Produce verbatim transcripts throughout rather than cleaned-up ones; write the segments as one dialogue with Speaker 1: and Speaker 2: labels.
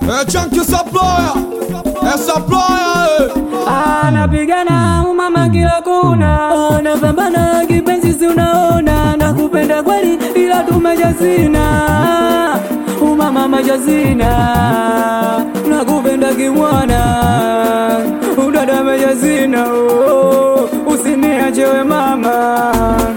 Speaker 1: Eh, Chunky Supplier, eh, Supplier, eh.
Speaker 2: Anapigana umama kila kona, anapambana kipenzi si unaona, nakupenda kweli ila tumejazina, umama majazina, nakupenda kimwana, udada majazina, oh, usiniache we mama,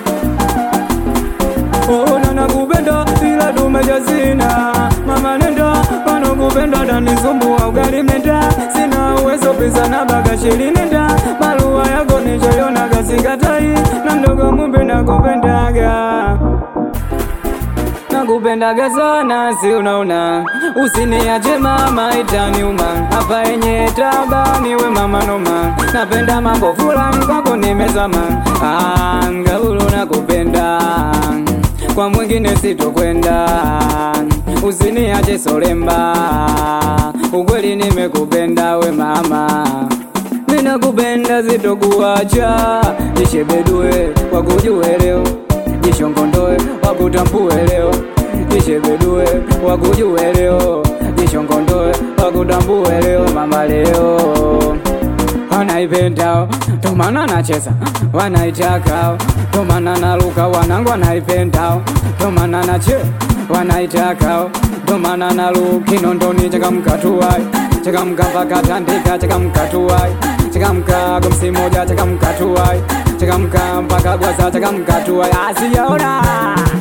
Speaker 2: oh, na nakupenda ila tumejazina, mama nenda, panokupenda danisumbua ugali mnenda, sina uwezo pesa na bagashili nenda, barua yako nichoyona kasikatai, na mdogo mumbe nakupendaga, nakupendaga sana si unaona, usiniache mama itaniuma, hapa enye tabani we mama noma, napenda mambo fulani kwako nimezama, ah, ngaulo nakupenda, kwa mwingine sitokwenda, usiniache solemba, ukweli nimekupenda we mama, mina kupenda sitokuacha, jishebedue wakujue leo, jishongondoe wakutambue leo, jishebedue wakujue leo, jishongondoe wakutambue leo mama leo. Wanaipenda tomana nacheza, wanaitaka tomana naluka, wanangu wanaipenda tomana nache, wanaitaka tomana naluka, Kinondoni chaka mkatuwai, chaka mkavaka tandika, chaka mkatuwai, chaka mka gomsi moja, chaka mkatuwai, chaka mka mpaka gwaza, chaka mkatuwai, asiyaona